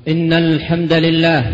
إن الحمد لله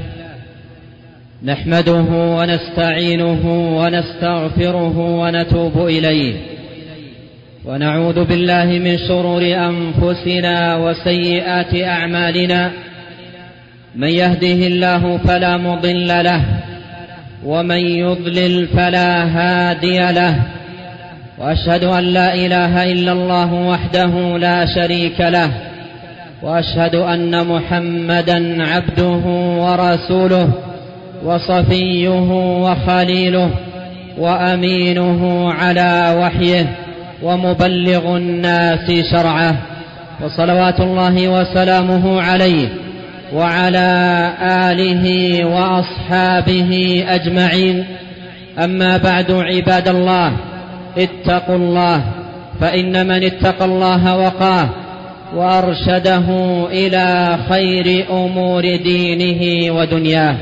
نحمده ونستعينه ونستغفره ونتوب إليه، ونعوذ بالله من شرور أنفسنا وسيئات أعمالنا. من يهده الله فلا مضل له، ومن يضلل فلا هادي له، وأشهد أن لا إله إلا الله وحده لا شريك له، وأشهد أن محمدا عبده ورسوله وصفيه وخليله وأمينه على وحيه ومبلغ الناس شرعه، وصلوات الله وسلامه عليه وعلى آله وأصحابه أجمعين. أما بعد، عباد الله، اتقوا الله، فإن من اتقى الله وقاه وأرشده إلى خير أمور دينه ودنياه.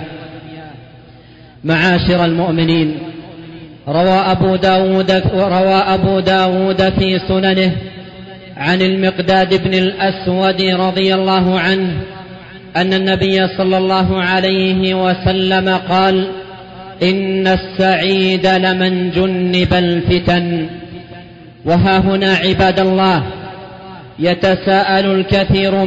معاشر المؤمنين، روى أبو داود في سننه عن المقداد بن الأسود رضي الله عنه أن النبي صلى الله عليه وسلم قال: إن السعيد لمن جنب الفتن. وها هنا عباد الله يتساءل الكثير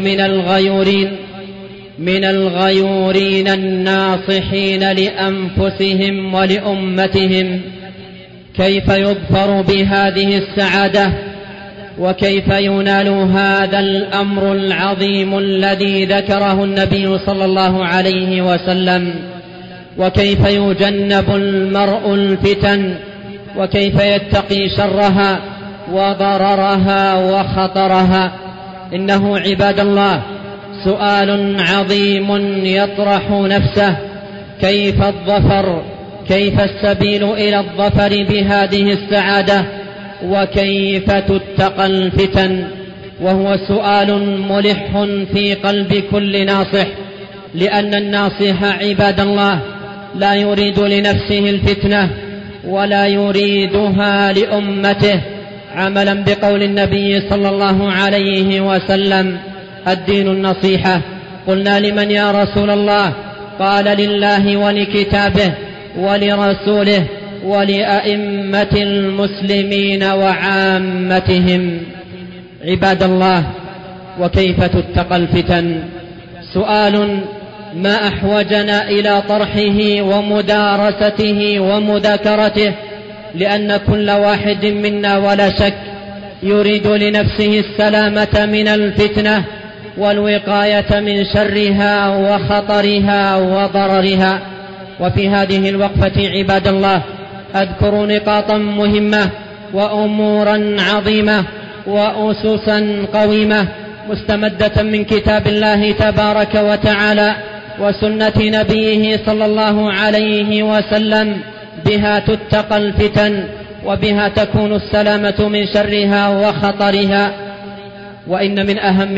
من الغيورين الناصحين لأنفسهم ولأمتهم كيف يظفر بهذه السعادة، وكيف ينال هذا الأمر العظيم الذي ذكره النبي صلى الله عليه وسلم، وكيف يجنب المرء الفتن، وكيف يتقي شرها وضررها وخطرها. إنه عباد الله سؤال عظيم يطرح نفسه: كيف الظفر؟ كيف السبيل إلى الظفر بهذه السعادة؟ وكيف تتقى الفتن؟ وهو سؤال ملح في قلب كل ناصح، لأن الناصح عباد الله لا يريد لنفسه الفتنة ولا يريدها لأمته، عملا بقول النبي صلى الله عليه وسلم: الدين النصيحة. قلنا: لمن يا رسول الله؟ قال: لله ولكتابه ولرسوله ولأئمة المسلمين وعامتهم. عباد الله، وكيف تتقى الفتن؟ سؤال ما أحوجنا إلى طرحه ومدارسته ومذاكرته، لأن كل واحد منا ولا شك يريد لنفسه السلامة من الفتنة والوقاية من شرها وخطرها وضررها. وفي هذه الوقفة عباد الله أذكر نقاطا مهمة وأمورا عظيمة وأسسا قويمة مستمدة من كتاب الله تبارك وتعالى وسنة نبيه صلى الله عليه وسلم، بها تتقى الفتن وبها تكون السلامة من شرها وخطرها. وإن من أهم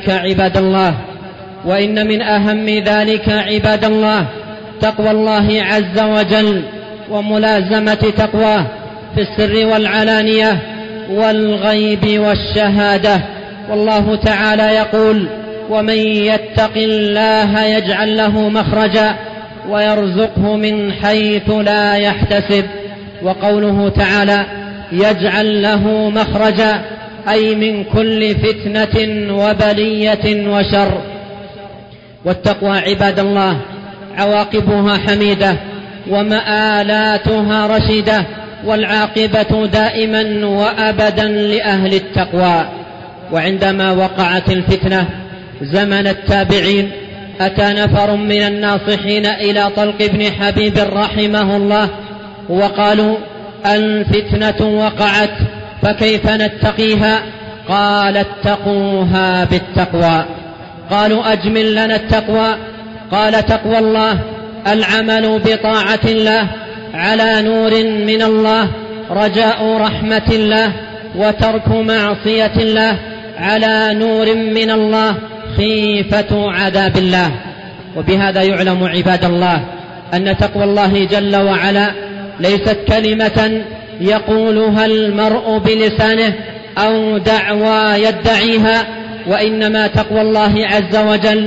ذلك عباد الله تقوى الله عز وجل وملازمة تقواه في السر والعلانية والغيب والشهادة. والله تعالى يقول: ومن يتق الله يجعل له مخرجا ويرزقه من حيث لا يحتسب. وقوله تعالى: يجعل له مخرجا، أي من كل فتنة وبلية وشر. والتقوى عباد الله عواقبها حميدة ومآلاتها رشيدة، والعاقبة دائما وأبدا لأهل التقوى. وعندما وقعت الفتنة زمن التابعين أتى نفر من الناصحين إلى طلق بن حبيب رحمه الله وقالوا: الفتنة وقعت فكيف نتقيها؟ قال: اتقوها بالتقوى. قالوا: أجمل لنا التقوى. قال: تقوى الله العمل بطاعة الله على نور من الله، رجاء رحمة الله، وترك معصية الله على نور من الله، خيفة عذاب الله. وبهذا يعلم عباد الله أن تقوى الله جل وعلا ليست كلمة يقولها المرء بلسانه أو دعوى يدعيها، وإنما تقوى الله عز وجل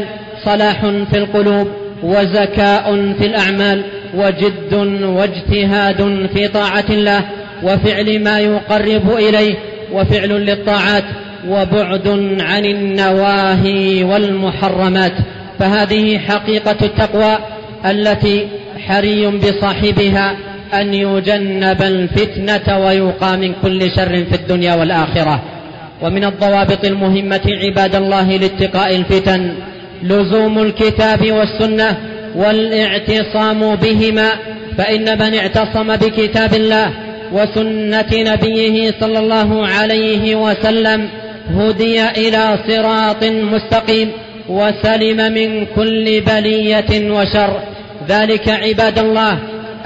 صلاح في القلوب وزكاء في الأعمال وجد واجتهاد في طاعة الله وفعل ما يقرب إليه وفعل للطاعات وبعد عن النواهي والمحرمات. فهذه حقيقة التقوى التي حري بصاحبها أن يجنب الفتنة ويوقى من كل شر في الدنيا والآخرة. ومن الضوابط المهمة عباد الله لاتقاء الفتن لزوم الكتاب والسنة والاعتصام بهما، فإن من اعتصم بكتاب الله وسنة نبيه صلى الله عليه وسلم هدي إلى صراط مستقيم وسلم من كل بلية وشر. ذلك عباد الله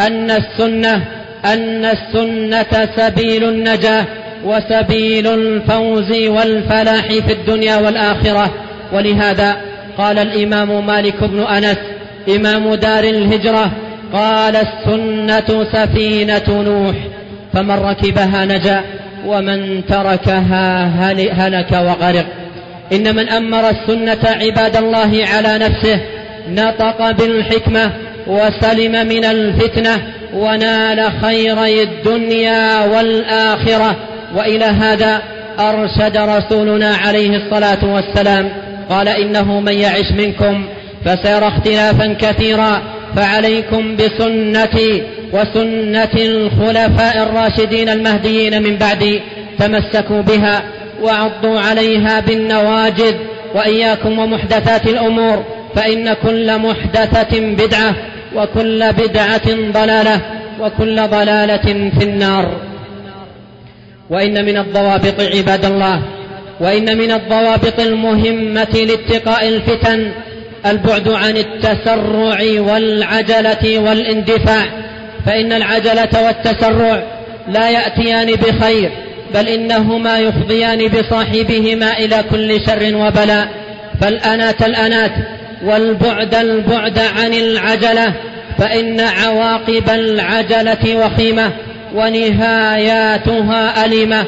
أن السنة سبيل النجاة وسبيل الفوز والفلاح في الدنيا والآخرة. ولهذا قال الإمام مالك بن أنس إمام دار الهجرة قال: السنة سفينة نوح، فمن ركبها نجا ومن تركها هلك وغرق. إن من أمر السنة عباد الله على نفسه نطق بالحكمة وسلم من الفتنة ونال خيري الدنيا والآخرة. وإلى هذا أرشد رسولنا عليه الصلاة والسلام، قال: إنه من يعش منكم فسيرى اختلافا كثيرا، فعليكم بسنتي وسنة الخلفاء الراشدين المهديين من بعدي، تمسكوا بها وعضوا عليها بالنواجذ، وإياكم ومحدثات الأمور، فإن كل محدثة بدعة وكل بدعة ضلالة وكل ضلالة في النار. وإن من الضوابط عباد الله، وإن من الضوابط المهمة لاتقاء الفتن البعد عن التسرع والعجلة والاندفاع، فإن العجلة والتسرع لا يأتيان بخير، بل إنهما يفضيان بصاحبهما إلى كل شر وبلاء. فالأنات والبعد عن العجلة، فإن عواقب العجلة وخيمة ونهاياتها أليمة.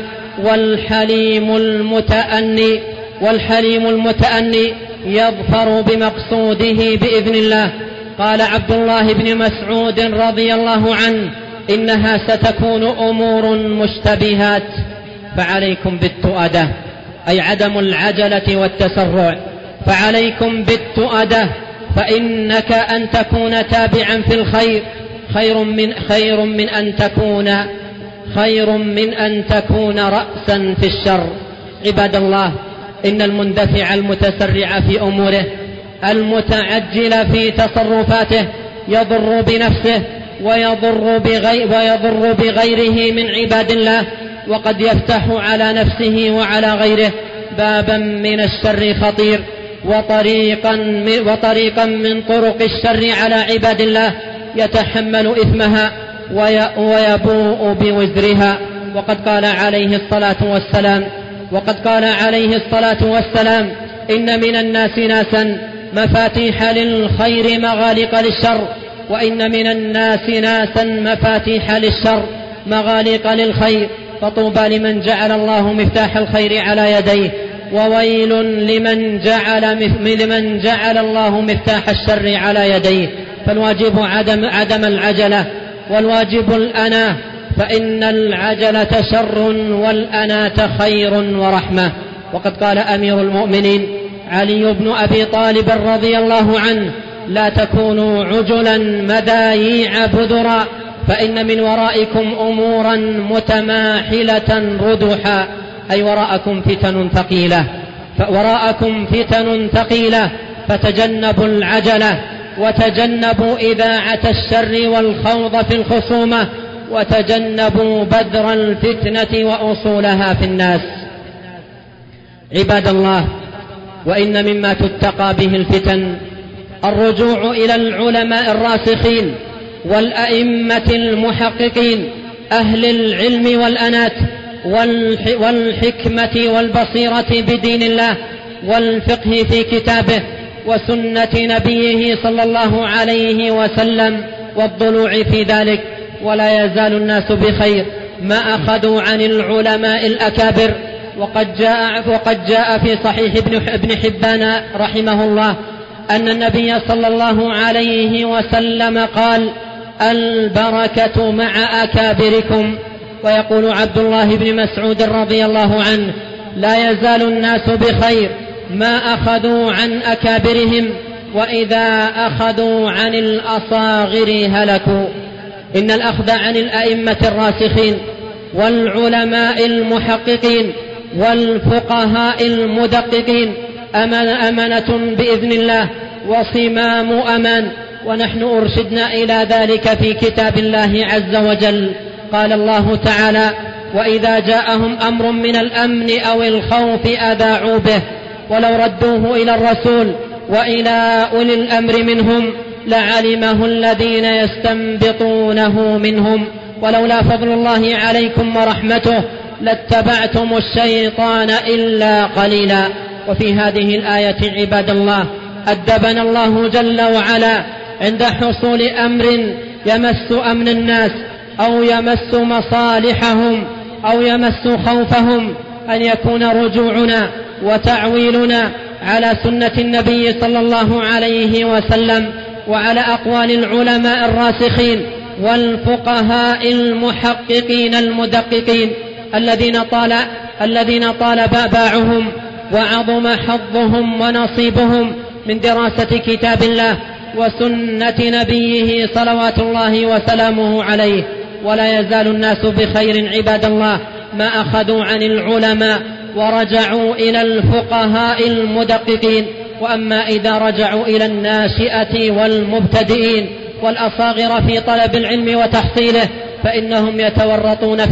والحليم المتأني يظفر بمقصوده بإذن الله. قال عبد الله بن مسعود رضي الله عنه: إنها ستكون أمور مشتبهات، فعليكم بالتؤدة، أي عدم العجلة والتسرع، فعليكم بالتؤدة، فإنك أن تكون تابعا في الخير خير من أن تكون رأسا في الشر. عباد الله، إن المندفع المتسرع في أموره المتعجل في تصرفاته يضر بنفسه ويضر بغيره من عباد الله، وقد يفتح على نفسه وعلى غيره بابا من الشر خطير وطريقا من طرق الشر على عباد الله يتحمل إثمها ويبوء بوزرها. وقد قال عليه الصلاة والسلام: إن من الناس ناسا مفاتيح للخير مغالق للشر، وإن من الناس ناسا مفاتيح للشر مغالق للخير، فطوبى لمن جعل الله مفتاح الخير على يديه، وويل لمن جعل الله مفتاح الشر على يديه. فالواجب عدم العجلة، والواجب الأناة، فإن العجلة شر والأناة خير ورحمة. وقد قال أمير المؤمنين علي بن أبي طالب رضي الله عنه: لا تكونوا عجلا مذايع بذرا، فإن من ورائكم أمورا متماحلة ردحا، أي وراءكم فتن ثقيلة، فتجنبوا العجلة، وتجنبوا إذاعة الشر والخوض في الخصومة، وتجنبوا بذر الفتنة وأصولها في الناس. عباد الله، وإن مما تتقى به الفتن الرجوع إلى العلماء الراسخين والأئمة المحققين أهل العلم والأنات والحكمة والبصيرة بدين الله والفقه في كتابه وسنة نبيه صلى الله عليه وسلم والضلوع في ذلك. ولا يزال الناس بخير ما أخذوا عن العلماء الأكابر. وقد جاء في صحيح ابن حبان رحمه الله أن النبي صلى الله عليه وسلم قال: البركة مع أكابركم. ويقول عبد الله بن مسعود رضي الله عنه: لا يزال الناس بخير ما أخذوا عن أكابرهم، وإذا أخذوا عن الأصاغر هلكوا. إن الأخذ عن الأئمة الراسخين والعلماء المحققين والفقهاء المدققين أمانة بإذن الله وصمام أمان، ونحن أرشدنا إلى ذلك في كتاب الله عز وجل. قال الله تعالى: وإذا جاءهم أمر من الأمن أو الخوف أذاعوا به ولو ردوه إلى الرسول وإلى أولي الأمر منهم لعلمه الذين يستنبطونه منهم ولولا فضل الله عليكم ورحمته لاتبعتم الشيطان إلا قليلا. وفي هذه الآية عباد الله أدبنا الله جل وعلا عند حصول أمر يمس أمن الناس أو يمس مصالحهم أو يمس خوفهم أن يكون رجوعنا وتعويلنا على سنة النبي صلى الله عليه وسلم وعلى أقوال العلماء الراسخين والفقهاء المحققين المدققين الذين طال باعهم وعظم حظهم ونصيبهم من دراسة كتاب الله وسنة نبيه صلوات الله وسلامه عليه. ولا يزال الناس بخير عباد الله ما أخذوا عن العلماء ورجعوا إلى الفقهاء المدققين. وأما إذا رجعوا إلى الناشئة والمبتدئين والأصاغر في طلب العلم وتحصيله فإنهم يتورطون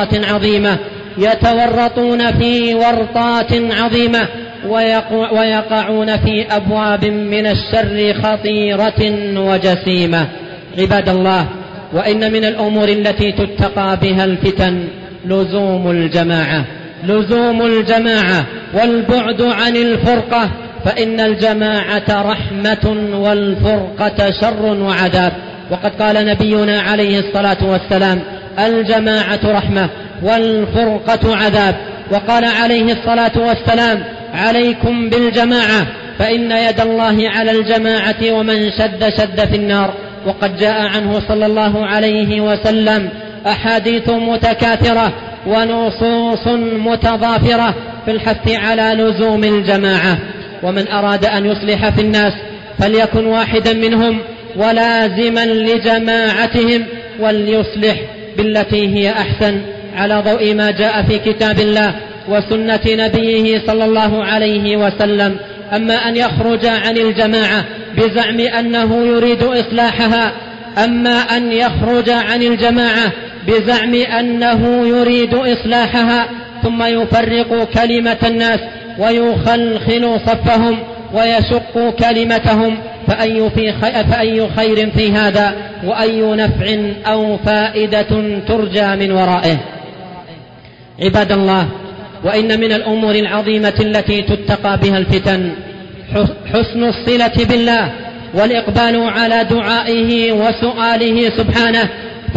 في ورطات عظيمة ويقعون في أبواب من الشر خطيرة وجسيمة. عباد الله، وإن من الأمور التي تتقى بها الفتن لزوم الجماعة والبعد عن الفرقة، فإن الجماعة رحمة والفرقة شر وعذاب. وقد قال نبينا عليه الصلاة والسلام: الجماعة رحمة والفرقة عذاب. وقال عليه الصلاة والسلام: عليكم بالجماعة فإن يد الله على الجماعة ومن شد في النار. وقد جاء عنه صلى الله عليه وسلم أحاديث متكاثرة ونصوص متضافرة في الحث على لزوم الجماعة. ومن أراد أن يصلح في الناس فليكن واحدا منهم ولازما لجماعتهم وليصلح بالتي هي أحسن على ضوء ما جاء في كتاب الله وسنة نبيه صلى الله عليه وسلم. أما أن يخرج عن الجماعة بزعم أنه يريد إصلاحها ثم يفرق كلمة الناس ويخلخل صفهم ويشق كلمتهم فأي خير في هذا وأي نفع أو فائدة ترجى من ورائه. عباد الله، وإن من الأمور العظيمة التي تتقى بها الفتن حسن الصلة بالله والإقبال على دعائه وسؤاله سبحانه،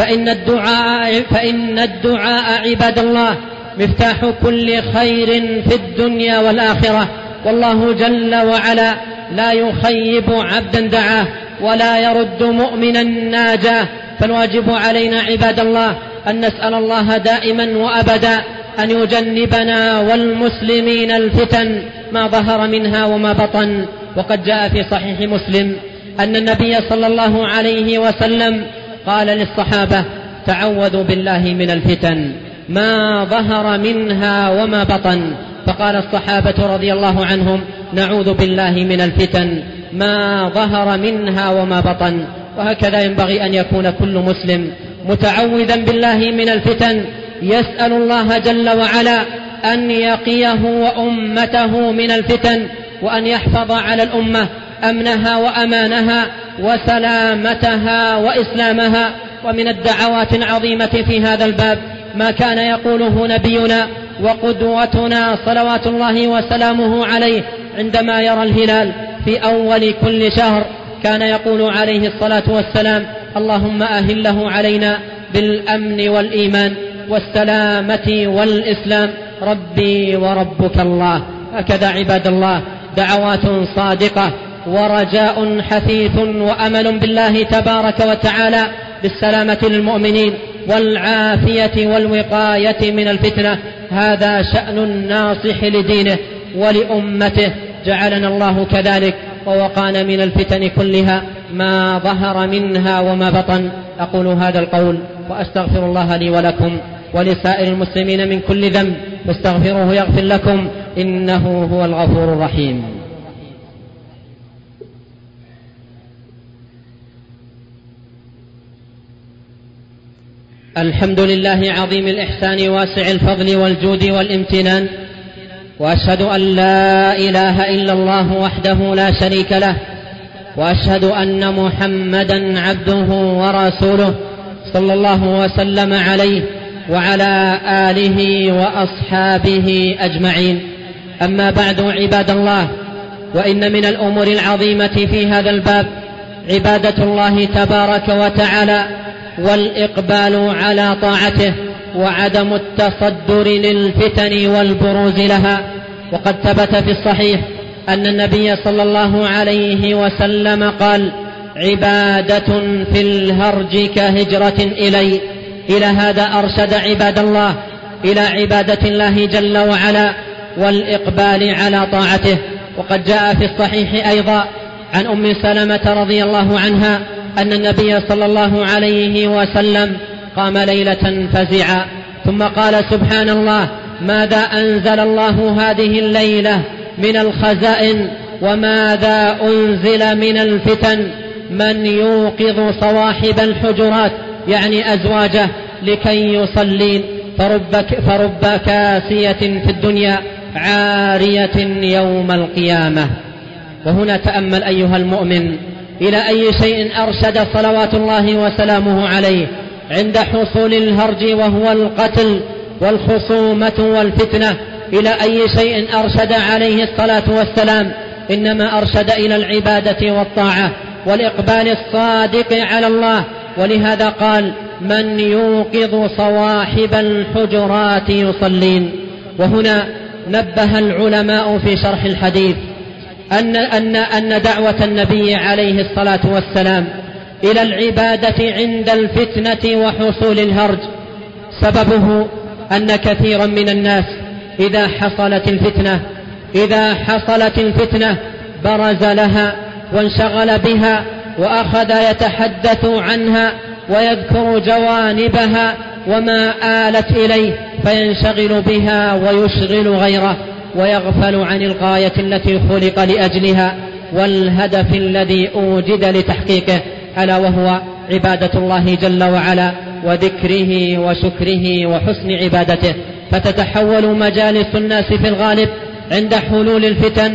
فإن الدعاء عباد الله مفتاح كل خير في الدنيا والآخرة. والله جل وعلا لا يخيب عبدا دعاه ولا يرد مؤمنا ناجاه. فالواجب علينا عباد الله أن نسأل الله دائما وأبدا أن يجنبنا والمسلمين الفتن ما ظهر منها وما بطن. وقد جاء في صحيح مسلم أن النبي صلى الله عليه وسلم قال للصحابة: تعوذوا بالله من الفتن ما ظهر منها وما بطن. فقال الصحابة رضي الله عنهم: نعوذ بالله من الفتن ما ظهر منها وما بطن. وهكذا ينبغي أن يكون كل مسلم متعوذا بالله من الفتن، يسأل الله جل وعلا أن يقيه وأمته من الفتن، وأن يحفظ على الأمة أمنها وأمانها وسلامتها وإسلامها. ومن الدعوات العظيمة في هذا الباب ما كان يقوله نبينا وقدوتنا صلوات الله وسلامه عليه عندما يرى الهلال في أول كل شهر. كان يقول عليه الصلاة والسلام: اللهم أهله علينا بالأمن والإيمان والسلامة والإسلام ربي وربك الله. هكذا عباد الله دعوات صادقة ورجاء حثيث وأمل بالله تبارك وتعالى بالسلامة للمؤمنين والعافية والوقاية من الفتنة. هذا شأن الناصح لدينه ولأمته، جعلنا الله كذلك ووقانا من الفتن كلها ما ظهر منها وما بطن. أقول هذا القول وأستغفر الله لي ولكم ولسائر المسلمين من كل ذنب، فاستغفروه يغفر لكم، إنه هو الغفور الرحيم. الحمد لله عظيم الإحسان واسع الفضل والجود والامتنان، وأشهد أن لا إله إلا الله وحده لا شريك له، وأشهد أن محمدا عبده ورسوله صلى الله وسلم عليه وعلى آله وأصحابه أجمعين. أما بعد، عباد الله، وإن من الأمور العظيمة في هذا الباب عبادة الله تبارك وتعالى والإقبال على طاعته وعدم التصدر للفتن والبروز لها. وقد ثبت في الصحيح أن النبي صلى الله عليه وسلم قال: عبادة في الهرج كهجرة إلي. إلى هذا أرشد عباد الله، إلى عبادة الله جل وعلا والإقبال على طاعته. وقد جاء في الصحيح أيضا عن أم سلمة رضي الله عنها أن النبي صلى الله عليه وسلم قام ليلة فزعا ثم قال: سبحان الله، ماذا أنزل الله هذه الليلة من الخزائن، وماذا أنزل من الفتن؟ من يوقظ صواحب الحجرات، يعني أزواجه، لكي يصلين، فرب كاسية في الدنيا عارية يوم القيامة. وهنا تأمل أيها المؤمن إلى أي شيء أرشد صلوات الله وسلامه عليه عند حصول الهرج وهو القتل والخصومة والفتنة. إلى أي شيء أرشد عليه الصلاة والسلام؟ إنما أرشد إلى العبادة والطاعة والإقبال الصادق على الله. ولهذا قال: من يوقظ صواحب الحجرات يصلين. وهنا نبه العلماء في شرح الحديث أن دعوة النبي عليه الصلاة والسلام إلى العبادة عند الفتنة وحصول الهرج سببه أن كثيرا من الناس إذا حصلت الفتنة برز لها وانشغل بها وأخذ يتحدث عنها ويذكر جوانبها وما آلت إليه، فينشغل بها ويشغل غيره ويغفل عن الغاية التي خلق لأجلها والهدف الذي أوجد لتحقيقه، ألا وهو عبادة الله جل وعلا وذكره وشكره وحسن عبادته. فتتحول مجالس الناس في الغالب عند حلول الفتن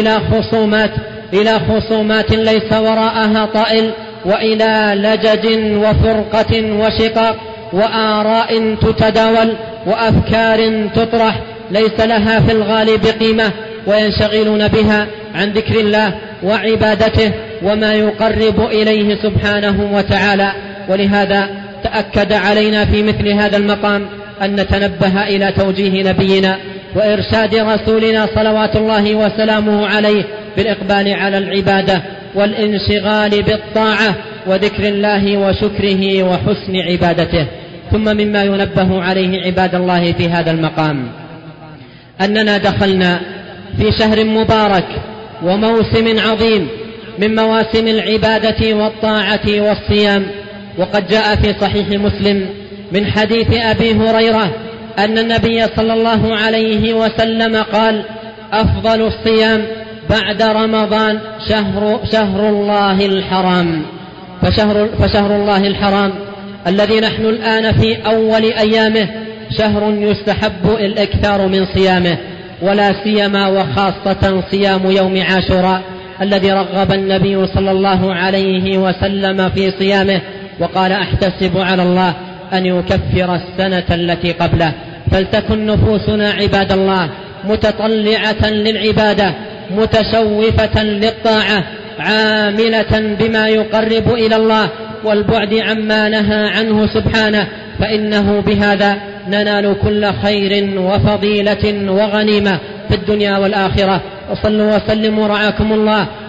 إلى خصومات ليس وراءها طائل، وإلى لجج وفرقة وشقاق وآراء تتداول وأفكار تطرح ليس لها في الغالب قيمة، وينشغلون بها عن ذكر الله وعبادته وما يقرب إليه سبحانه وتعالى. ولهذا تأكد علينا في مثل هذا المقام أن نتنبه إلى توجيه نبينا وإرشاد رسولنا صلوات الله وسلامه عليه بالإقبال على العبادة والانشغال بالطاعة وذكر الله وشكره وحسن عبادته. ثم مما ينبه عليه عباد الله في هذا المقام أننا دخلنا في شهر مبارك وموسم عظيم من مواسم العبادة والطاعة والصيام. وقد جاء في صحيح مسلم من حديث أبي هريرة أن النبي صلى الله عليه وسلم قال: أفضل الصيام بعد رمضان شهر الله الحرام. فشهر الله الحرام الذي نحن الآن في أول أيامه شهر يستحب الإكثار من صيامه، ولا سيما وخاصة صيام يوم عاشوراء الذي رغب النبي صلى الله عليه وسلم في صيامه وقال: أحتسب على الله أن يكفر السنة التي قبله. فلتكن نفوسنا عباد الله متطلعة للعبادة متشوفة للطاعة عاملة بما يقرب إلى الله والبعد عما نهى عنه سبحانه، فإنه بهذا ننال كل خير وفضيلة وغنيمة في الدنيا والآخرة. وصلوا وسلموا رعاكم الله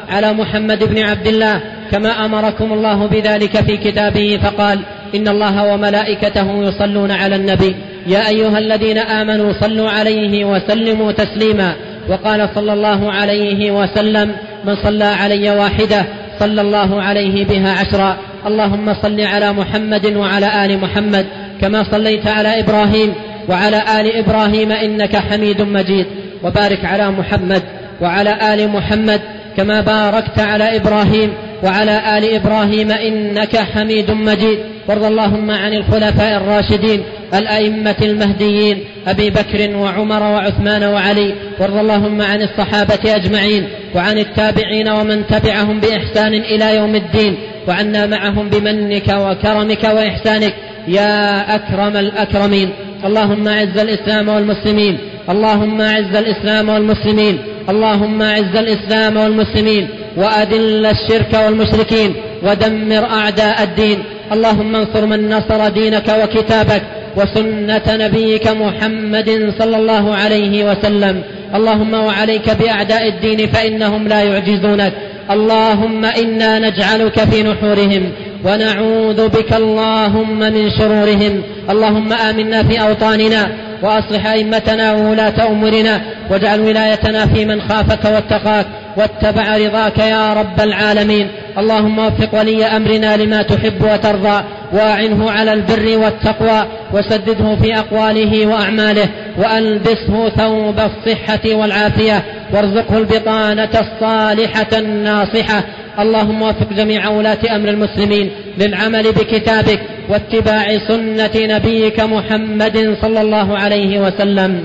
على محمد بن عبد الله كما أمركم الله بذلك في كتابه فقال: إن الله وملائكته يصلون على النبي يا أيها الذين آمنوا صلوا عليه وسلموا تسليما. وقال صلى الله عليه وسلم: من صلى علي واحدة صلى الله عليه بها 10. اللهم صل على محمد وعلى آل محمد كما صليت على إبراهيم وعلى آل إبراهيم إنك حميد مجيد، وبارك على محمد وعلى آل محمد كما باركت على إبراهيم وعلى آل إبراهيم إنك حميد مجيد. وارض اللهم عن الخلفاء الراشدين الأئمة المهديين أبي بكر وعمر وعثمان وعلي. وارض اللهم عن الصحابة أجمعين وعن التابعين ومن تبعهم بإحسان إلى يوم الدين، وعنا معهم بمنك وكرمك وإحسانك يا أكرم الأكرمين. اللهم أعز الإسلام والمسلمين، اللهم أعز الإسلام والمسلمين، اللهم أعز الإسلام والمسلمين، وأذل الشرك والمشركين، ودمر أعداء الدين. اللهم انصر من نصر دينك وكتابك وسنة نبيك محمد صلى الله عليه وسلم. اللهم وعليك بأعداء الدين فإنهم لا يعجزونك. اللهم إنا نجعلك في نحورهم ونعوذ بك اللهم من شرورهم. اللهم آمنا في أوطاننا وأصلح أئمتنا وولاة أمورنا، واجعل ولايتنا في من خافك واتقاك واتبع رضاك يا رب العالمين. اللهم وفق ولي أمرنا لما تحب وترضى، واعنه على البر والتقوى، وسدده في أقواله وأعماله، وألبسه ثوب الصحة والعافية، وارزقه البطانة الصالحة الناصحة. اللهم وفق جميع ولاة أمر المسلمين للعمل بكتابك واتباع سنة نبيك محمد صلى الله عليه وسلم،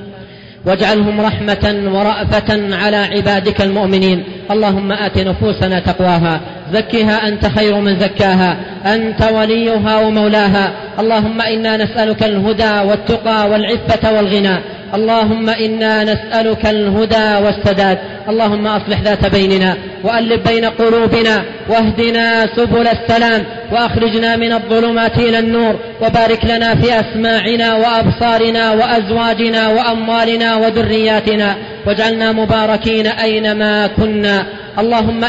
واجعلهم رحمة ورأفة على عبادك المؤمنين. اللهم آت نفوسنا تقواها، زكها أنت خير من زكاها، أنت وليها ومولاها. اللهم إنا نسألك الهدى والتقى والعفة والغنى. اللهم إنا نسألك الهدى والسداد. اللهم أصلح ذات بيننا وألف بين قلوبنا، واهدنا سبل السلام، وأخرجنا من الظلمات إلى النور، وبارك لنا في أسماعنا وأبصارنا وأزواجنا وأموالنا وذرياتنا، واجعلنا مباركين أينما كنا. اللهم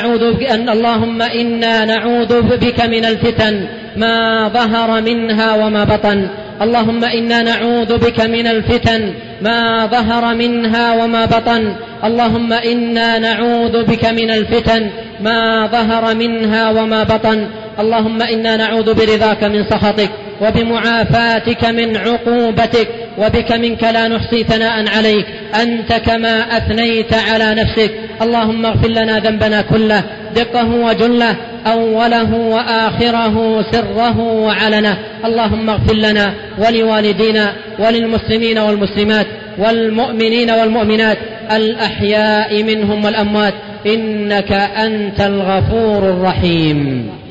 إنا نعوذ بك من الفتن ما ظهر منها وما بطن. اللهم إنا نعوذ بك من الفتن ما ظهر منها وما بطن. اللهم إنا نعوذ بك من الفتن ما ظهر منها وما بطن. اللهم إنا نعوذ برضاك من سخطك، وبمعافاتك من عقوبتك، وبك منك لا نحصي ثناء عليك أنت كما أثنيت على نفسك. اللهم اغفر لنا ذنبنا كله، دقه وجله، أوله وآخره، سره وعلنه. اللهم اغفر لنا ولوالدينا وللمسلمين والمسلمات والمؤمنين والمؤمنات الأحياء منهم والأموات، إنك أنت الغفور الرحيم.